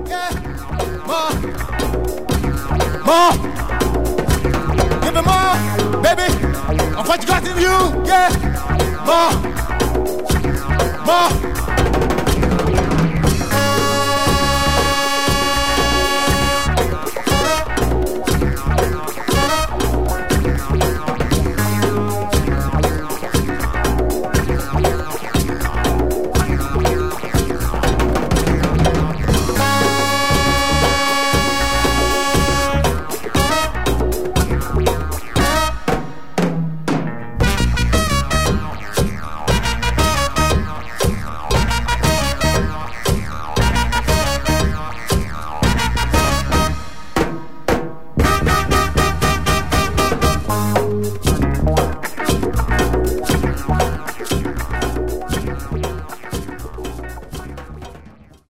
yeah, more, more. Give me more, baby, of what you got in you, yeah, more, more.